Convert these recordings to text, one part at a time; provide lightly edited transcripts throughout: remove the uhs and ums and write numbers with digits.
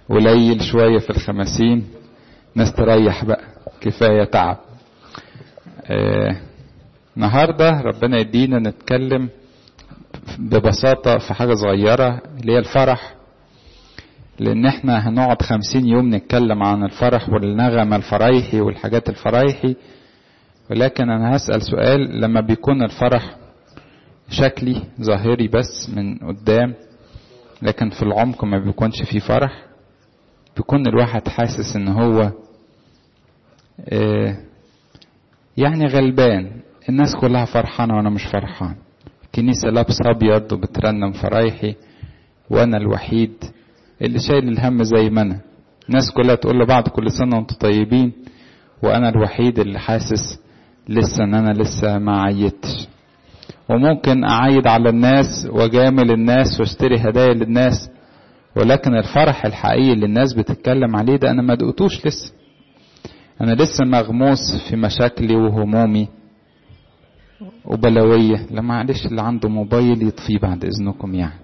قليل شوية في الخمسين، ناس تريح بقى، كفاية تعب. النهاردة ربنا يدينا نتكلم ببساطة في حاجة صغيرة اللي هي الفرح، لان احنا هنقعد 50 يوم نتكلم عن الفرح والنغمة الفرايحي والحاجات الفرايحي. ولكن انا هسأل سؤال: لما بيكون الفرح شكلي ظاهري بس من قدام، لكن في العمق ما بيكونش فيه فرح، بيكون الواحد حاسس ان هو يعني غلبان، الناس كلها فرحانة وانا مش فرحان، الكنيسة لابسة ابيض وبترنم فرايحي وانا الوحيد اللي شايل الهم زي ما انا، الناس كلها تقول لبعض كل سنة وانتم طيبين، وانا الوحيد اللي حاسس لسه ان انا لسه ما عيدتش. وممكن اعيد على الناس واجامل الناس واشتري هدايا للناس، ولكن الفرح الحقيقي اللي الناس بتتكلم عليه ده انا ما دقتوش لسه. انا لسه مغموس في مشاكلي وهمومي وبلوية. لا معلش، اللي عنده موبايل يطفيه بعد اذنكم يعني.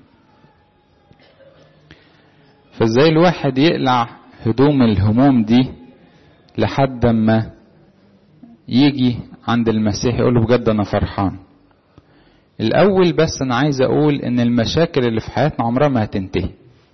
فازاي الواحد يقلع هدوم الهموم دي لحد ما يجي عند المسيح يقول له بجد انا فرحان. الاول بس انا عايز اقول ان المشاكل اللي في حياتنا عمرها ما هتنتهي.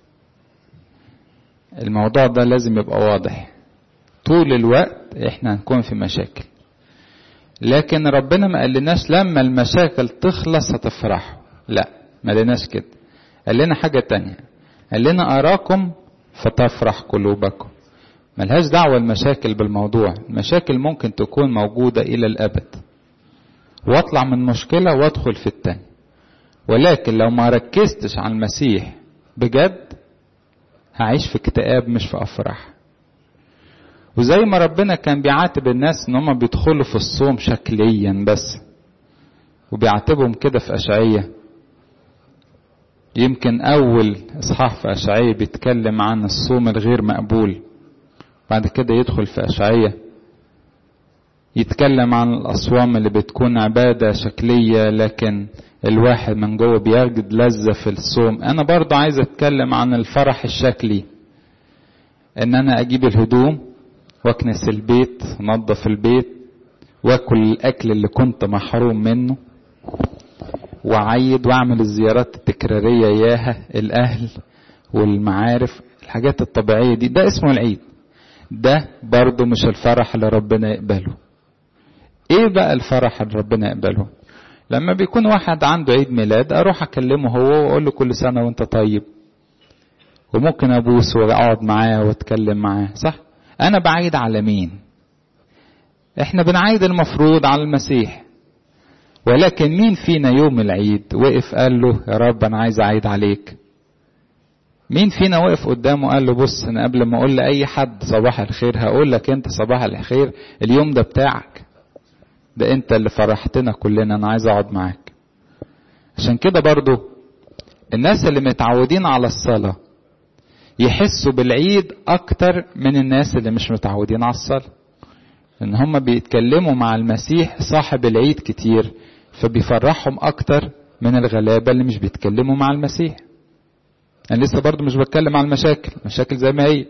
الموضوع ده لازم يبقى واضح، طول الوقت احنا هنكون في مشاكل، لكن ربنا ما قالناش لما المشاكل تخلص هتفرحوا، لا ما قالناش كده. قال لنا حاجة تانية، قال لنا اراكم فتفرح قلوبكم. ملهاش دعوة المشاكل بالموضوع، المشاكل ممكن تكون موجودة الى الابد، واطلع من مشكلة وادخل في التاني، ولكن لو ما ركزتش على المسيح بجد هعيش في اكتئاب مش في افراح. وزي ما ربنا كان بيعاتب الناس ان هم بيدخلوا في الصوم شكليا بس، وبيعاتبهم كده في اشعية. يمكن اول اصحاح في اشعية بيتكلم عن الصوم الغير مقبول، بعد كده يدخل في اشعية يتكلم عن الأصوام اللي بتكون عبادة شكلية لكن الواحد من جوه بيجد لذة في الصوم. أنا برضو عايز أتكلم عن الفرح الشكلي، إن أنا أجيب الهدوم وأكنس البيت ونظف البيت وأكل الأكل اللي كنت محروم منه وأعيد وأعمل الزيارات التكرارية إياها، الأهل والمعارف، الحاجات الطبيعية دي. ده اسمه العيد. ده برضو مش الفرح اللي ربنا يقبله. ايه بقى الفرح اللي ربنا يقبله؟ لما بيكون واحد عنده عيد ميلاد اروح اكلمه هو واقول له كل سنة وانت طيب، وممكن ابوس واقعد معاه واتكلم معاه، صح؟ انا بعيد على مين؟ احنا بنعيد المفروض على المسيح، ولكن مين فينا يوم العيد وقف قال له يا رب انا عايز اعيد عليك؟ مين فينا وقف قدامه قال له بص انا قبل ما اقول لاي حد صباح الخير هقول لك انت صباح الخير، اليوم ده بتاعك، ده انت اللي فرحتنا كلنا، انا عايز اقعد معاك. عشان كده برضو الناس اللي متعودين على الصلاة يحسوا بالعيد اكتر من الناس اللي مش متعودين على الصلاة، ان هم بيتكلموا مع المسيح صاحب العيد كتير، فبيفرحهم اكتر من الغلابة اللي مش بيتكلموا مع المسيح. انا لسه برضو مش بتكلم عن المشاكل زي ما هي.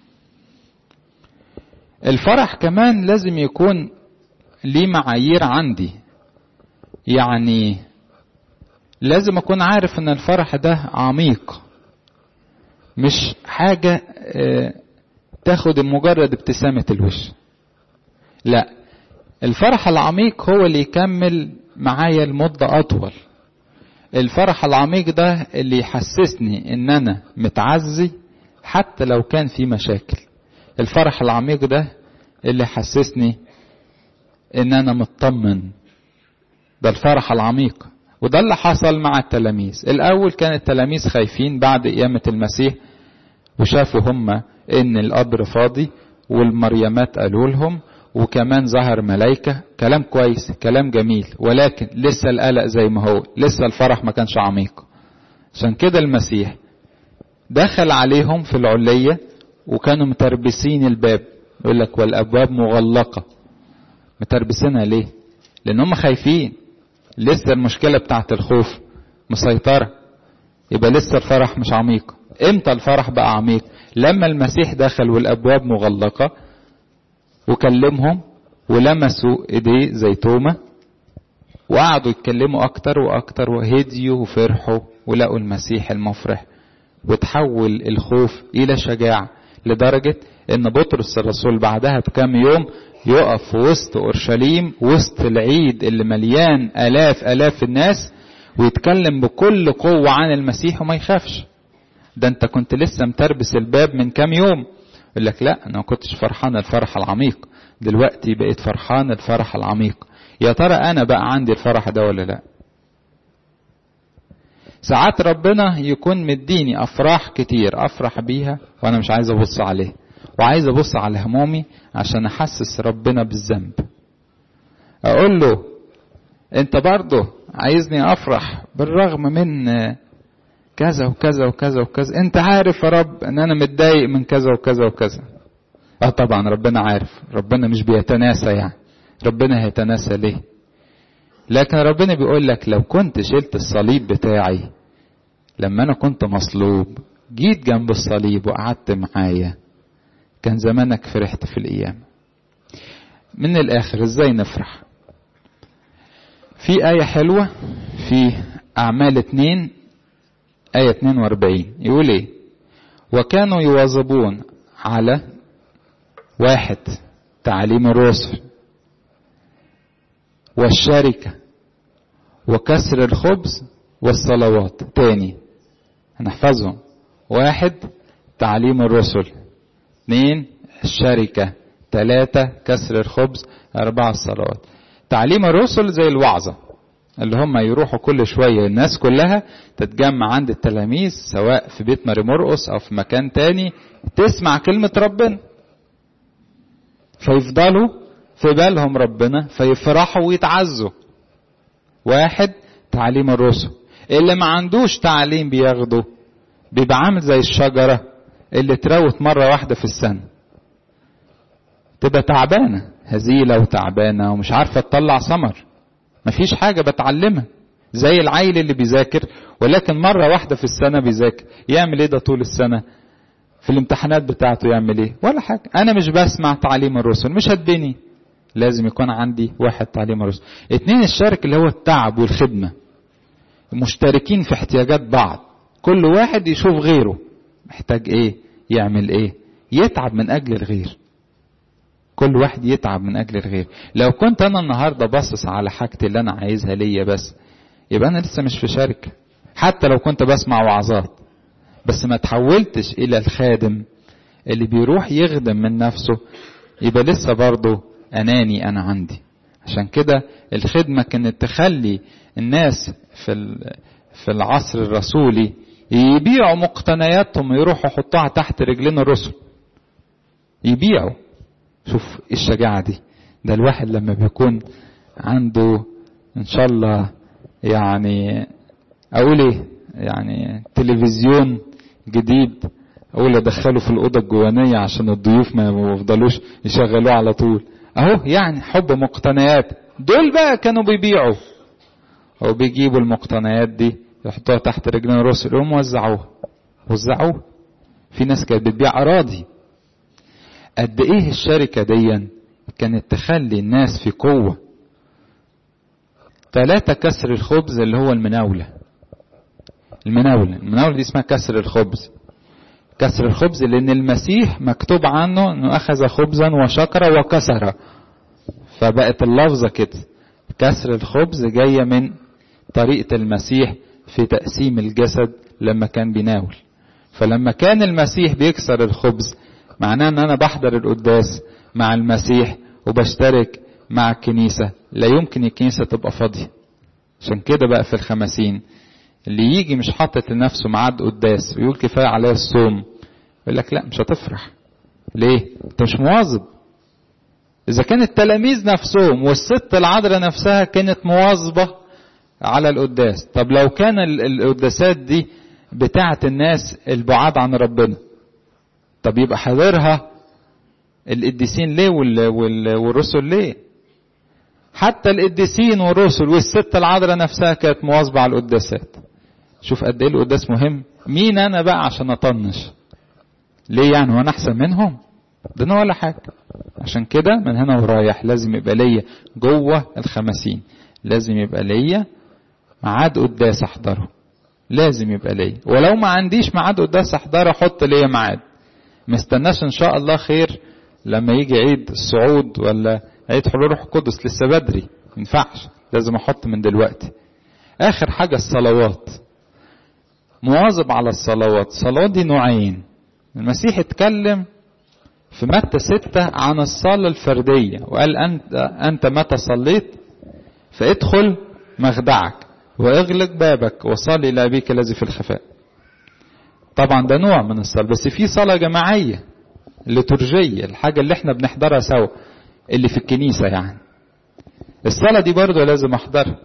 الفرح كمان لازم يكون ليه معايير عندي، يعني لازم اكون عارف ان الفرح ده عميق، مش حاجة تاخد مجرد ابتسامة الوش. لا، الفرح العميق هو اللي يكمل معايا المدة اطول. الفرح العميق ده اللي يحسسني ان انا متعزي حتى لو كان في مشاكل. الفرح العميق ده اللي يحسسني ان انا مطمن. ده الفرح العميق. وده اللي حصل مع التلاميذ. الاول كان التلاميذ خايفين بعد قيامة المسيح، وشافوا هم ان القبر فاضي والمريمات قالوا لهم، وكمان ظهر ملايكة. كلام كويس، كلام جميل، ولكن لسه القلق زي ما هو، لسه الفرح ما كانش عميق. عشان كده المسيح دخل عليهم في العلية وكانوا متربسين الباب، يقول لك والابواب مغلقة. متربسينها ليه؟ لان هم خايفين، لسه المشكلة بتاعت الخوف مسيطرة، يبقى لسه الفرح مش عميق. امتى الفرح بقى عميق؟ لما المسيح دخل والابواب مغلقة وكلمهم ولمسوا ايديه زي توما وقعدوا يتكلموا اكتر واكتر وهديوا وفرحوا ولقوا المسيح المفرح، وتحول الخوف الى شجاعة، لدرجة ان بطرس الرسول بعدها بكام يوم يقف في وسط اورشليم وسط العيد اللي مليان الاف الناس ويتكلم بكل قوة عن المسيح وما يخافش. ده انت كنت لسه متربس الباب من كام يوم. يقول لك لا، انا ما كنتش فرحان الفرح العميق، دلوقتي بقيت فرحان الفرح العميق. يا ترى انا بقى عندي الفرح ده ولا لا؟ ساعات ربنا يكون مديني افراح كتير افرح بيها وانا مش عايز ابص عليه، وعايز ابص على همومي عشان احسس ربنا بالذنب. اقول له انت برضه عايزني افرح بالرغم من كذا وكذا وكذا وكذا، انت عارف يا رب ان انا متضايق من كذا وكذا وكذا. طبعا ربنا عارف، ربنا مش بيتناسى، يعني ربنا هيتناسى ليه؟ لكن ربنا بيقول لك لو كنت شلت الصليب بتاعي لما انا كنت مصلوب، جيت جنب الصليب وقعدت معايا، كان زمانك فرحت في القيامة. من الاخر ازاي نفرح؟ في آية حلوة في أعمال 2 آية 42 يقول ايه؟ وكانوا يواظبون على 1 تعليم الرسل والشركة وكسر الخبز والصلوات. تاني هنحفظهم: 1 تعليم الرسل، 2 الشركة، 3 كسر الخبز، 4 الصلوات. تعليم الرسل زي الوعظة اللي هم يروحوا كل شوية، الناس كلها تتجمع عند التلاميذ سواء في بيت ماري مرقس او في مكان تاني تسمع كلمة ربنا، فيفضلوا في بالهم ربنا فيفرحوا ويتعزوا. 1 تعليم الرسل. اللي ما عندوش تعليم بياخده بيبقى عامل زي الشجرة اللي تروت مرة واحدة في السنة، تبقى تعبانة هزيلة وتعبانة ومش عارفة تطلع ثمر، مفيش حاجة بتعلمها. زي العيل اللي بيذاكر ولكن مرة واحدة في السنة بيذاكر، يعمل ايه ده طول السنة؟ في الامتحانات بتاعته يعمل ايه؟ ولا حاجة. انا مش بسمع تعليم الرسل، مش هتبني. لازم يكون عندي 1 تعليم الرسل. 2 الشرك اللي هو التعب والخدمة، مشتركين في احتياجات بعض، كل واحد يشوف غيره محتاج ايه يعمل ايه، يتعب من اجل الغير، كل واحد يتعب من اجل الغير. لو كنت انا النهاردة باصص على حاجتي اللي انا عايزها ليا بس، يبقى انا لسه مش في شركة. حتى لو كنت بسمع وعظات بس ما تحولتش الى الخادم اللي بيروح يخدم من نفسه، يبقى لسه برضه اناني انا عندي. عشان كده الخدمة كانت تخلي الناس في العصر الرسولي يبيعوا مقتنياتهم ويروحوا يحطوها تحت رجلين الرسل، يبيعوا. شوف الشجاعة دي. ده الواحد لما بيكون عنده ان شاء الله يعني اقول ايه، يعني تلفزيون جديد، اقول ادخله في الاوضه الجوانيه عشان الضيوف ما يفضلوش يشغلوه على طول اهو، يعني حب مقتنيات. دول بقى كانوا بيبيعوا او بيجيبوا المقتنيات دي يحطوها تحت رجلين الرسل وهم وزعوها. في ناس كانت بتبيع اراضي. قد ايه الشركه دي كانت تخلي الناس في قوه. 3 كسر الخبز اللي هو المناولة دي اسمها كسر الخبز. كسر الخبز لأن المسيح مكتوب عنه أنه أخذ خبزا وشكر وكسر، فبقت اللفظة كده. كسر الخبز جاية من طريقة المسيح في تقسيم الجسد لما كان بيناول. فلما كان المسيح بيكسر الخبز معناه أن أنا بحضر القداس مع المسيح وبشترك مع الكنيسة. لا يمكن الكنيسة تبقى فاضية. عشان كده بقى في الخمسين اللي يجي مش حاطط لنفسه ميعاد قداس ويقول كفاية عليه الصوم، يقول لك لا مش هتفرح. ليه؟ انت مش مواظب. اذا كان التلاميذ نفسهم والست العذراء نفسها كانت مواظبة على القداس، طب لو كان القداسات دي بتاعت الناس البعاد عن ربنا، طب يبقى حضرها القديسين ليه والرسل ليه؟ حتى القديسين والرسل والست العذراء نفسها كانت مواظبة على القداسات. شوف قد ايه القداس مهم. مين انا بقى عشان اطنش؟ ليه يعني وانا احسن منهم؟ ده انا ولا حاجه. عشان كده من هنا ورايح لازم يبقى ليا جوه الخمسين، لازم يبقى ليا ميعاد قداس احضره، لازم يبقى ليا. ولو ما عنديش ميعاد قداس احضره احط ليا ميعاد، ما استناش ان شاء الله خير لما يجي عيد الصعود ولا عيد حلول روح القدس، لسه بدري، ما ينفعش، لازم احط من دلوقتي. اخر حاجه الصلوات، مواظب على الصلوات. الصلوات دي نوعين. المسيح اتكلم في متى 6 عن الصلاة الفردية، وقال أنت متى صليت فادخل مخدعك واغلق بابك وصلي إلى أبيك الذي في الخفاء. طبعا ده نوع من الصلاة، بس في صلاة جماعية ليتورجية، الحاجة اللي احنا بنحضرها سوا اللي في الكنيسة. يعني الصلاة دي برضو لازم احضرها.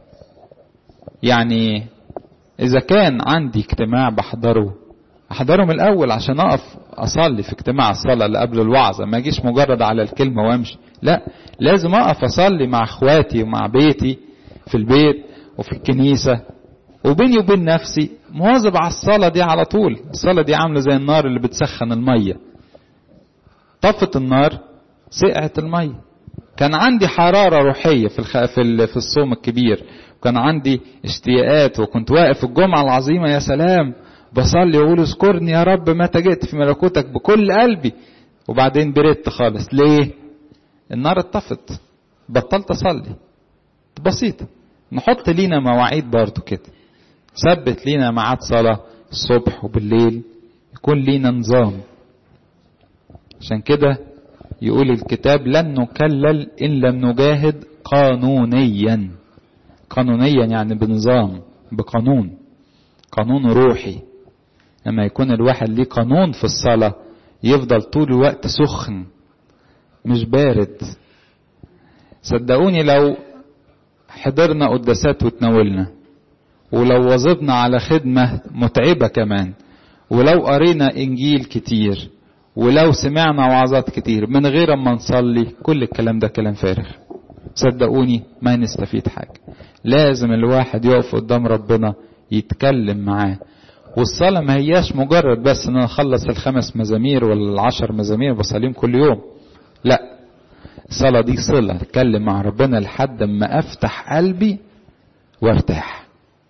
يعني إذا كان عندي اجتماع بحضره من الأول عشان أقف أصلي في اجتماع الصلاة اللي قبل الوعظة، ما أجيش مجرد على الكلمة وامشي، لا، لازم أقف أصلي مع إخواتي ومع بيتي في البيت وفي الكنيسة، وبيني وبين نفسي مواظب على الصلاة دي على طول. الصلاة دي عاملة زي النار اللي بتسخن المية، طفت النار سقعت المية. كان عندي حرارة روحية في الصوم الكبير، وكان عندي اشتياقات، وكنت واقف الجمعة العظيمة يا سلام بصلي واقول اذكرني يا رب متى جئت في ملكوتك بكل قلبي، وبعدين بردت خالص. ليه؟ النار اتطفت، بطلت اصلي. بسيطة. نحط لينا مواعيد برضو كده، ثبت لينا ميعاد صلاة الصبح وبالليل، يكون لينا نظام. عشان كده يقول الكتاب لن نكلل إن لم نجاهد قانونيا. قانونيا يعني بنظام، بقانون، قانون روحي. لما يكون الواحد ليه قانون في الصلاة يفضل طول الوقت سخن مش بارد. صدقوني لو حضرنا قداسات وتناولنا، ولو واظبنا على خدمة متعبة كمان، ولو قرينا إنجيل كتير، ولو سمعنا وعظات كتير من غير ما نصلي، كل الكلام ده كلام فارغ. صدقوني ما نستفيد حاجة. لازم الواحد يقف قدام ربنا يتكلم معاه. والصلاة ما هياش مجرد بس ان انا اخلص 5 مزامير ولا 10 مزامير بصليهم كل يوم، لا، الصلاة دي صلة، اتكلم مع ربنا لحد ما افتح قلبي وارتاح.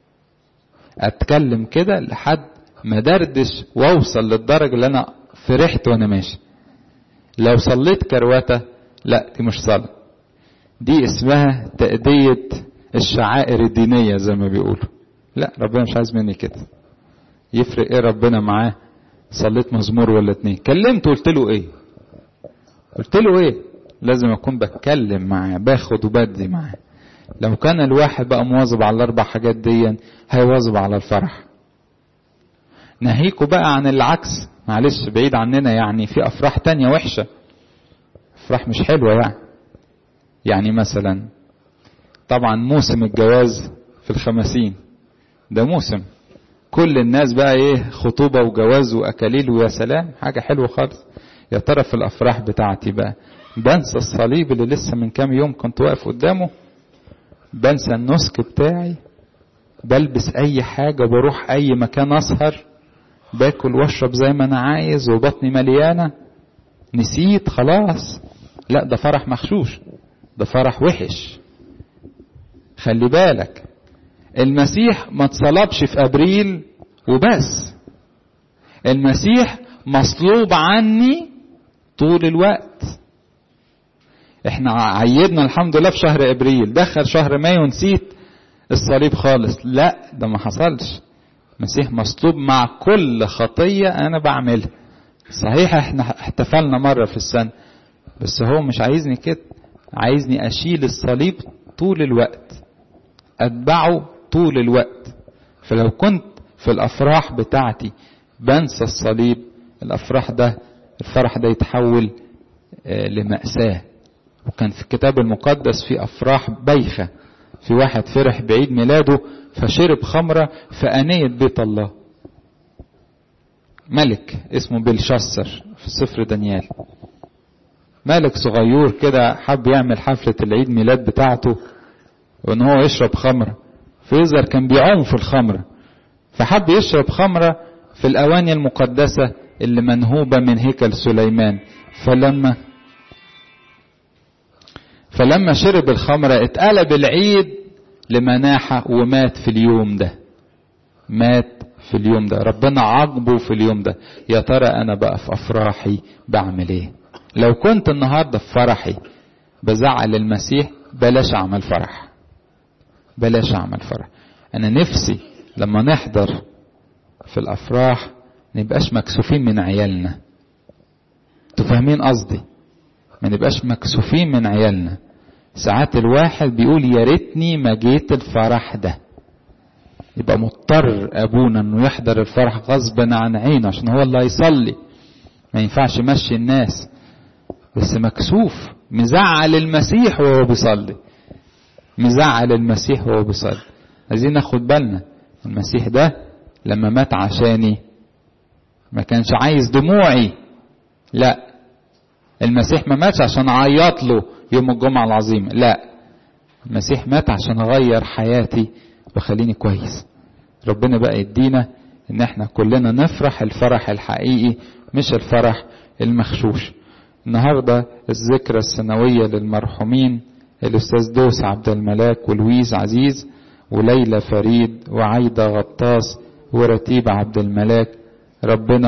اتكلم كده لحد ما دردش واوصل للدرجة اللي انا فرحت وانا ماشي. لو صليت كرواتة، لا، دي مش صلاة، دي اسمها تأدية الشعائر الدينية زي ما بيقولوا. لا، ربنا مش عايز مني كده. يفرق ايه ربنا معاه صليت مزمور ولا 2؟ كلمته قلت له ايه؟ لازم اكون بتكلم معاه، باخد وبدي معاه. لو كان الواحد بقى مواظب على ال4 حاجات دي هيواظب على الفرح. ناهيكوا بقى عن العكس، معلش بعيد عننا، يعني في افراح تانية وحشة، افراح مش حلوة. يعني مثلا طبعا موسم الجواز في ال50 ده موسم كل الناس بقى ايه، خطوبة وجواز واكاليل ويا سلام، حاجة حلوة خالص. يا ترى في الافراح بتاعتي بقى بنسى الصليب اللي لسه من كام يوم كنت واقف قدامه، بنسى النسك بتاعي، بلبس اي حاجة، بروح اي مكان اسهر، باكل واشرب زي ما انا عايز وبطني مليانة، نسيت خلاص. لا، ده فرح مخشوش، ده فرح وحش. خلي بالك، المسيح ما اتصلبش في ابريل وبس، المسيح مصلوب عني طول الوقت. احنا عيدنا الحمد لله في شهر ابريل، دخل شهر مايو ونسيت الصليب خالص. لا، ده ما حصلش. المسيح مصلوب مع كل خطية انا بعملها. صحيح احنا احتفلنا مرة في السنة، بس هو مش عايزني كده، عايزني اشيل الصليب طول الوقت، اتبعه طول الوقت. فلو كنت في الافراح بتاعتي بنسى الصليب، الفرح ده يتحول لمأساة. وكان في الكتاب المقدس في افراح بايخة. في واحد فرح بعيد ميلاده فشرب خمرة في آنية بيت الله، ملك اسمه بلشسر في سفر دانيال. ملك صغير كده حب يعمل حفلة العيد ميلاد بتاعته وان هو يشرب خمرة، فيظهر كان بيعوم في الخمرة، فحب يشرب خمرة في الأواني المقدسة اللي منهوبة من هيكل سليمان. فلما شرب الخمرة اتقلب العيد لمناحة ومات في اليوم ده. مات في اليوم ده، ربنا عاقبه في اليوم ده. يا ترى أنا بقى في أفراحي بعمل إيه؟ لو كنت النهاردة في فرحي بزعل المسيح، بلاش أعمل فرح. بلاش أعمل فرح. أنا نفسي لما نحضر في الأفراح نبقاش مكسوفين من عيالنا. تفهمين قصدي؟ ما نبقاش مكسوفين من عيالنا. ساعات الواحد بيقول يا ريتني ما جيت الفرح ده. يبقى مضطر أبونا أنه يحضر الفرح غصبا عن عينه عشان هو اللي هيصلي. ما ينفعش يمشي الناس، بس مكسوف، مزعل المسيح وهو بيصلي. مزعل المسيح وهو بيصلي. عايزين ناخد بالنا، المسيح ده لما مات عشاني ما كانش عايز دموعي. لا، المسيح ما ماتش عشان اعيط له يوم الجمعة العظيمة. لا، المسيح مات عشان اغير حياتي وخليني كويس. ربنا بقى يدينا ان احنا كلنا نفرح الفرح الحقيقي، مش الفرح المخشوش. النهاردة الذكرى السنوية للمرحومين الأستاذ دوس عبد الملاك ولويز عزيز وليلى فريد وعايدة غطاس ورتيب عبد الملاك. ربنا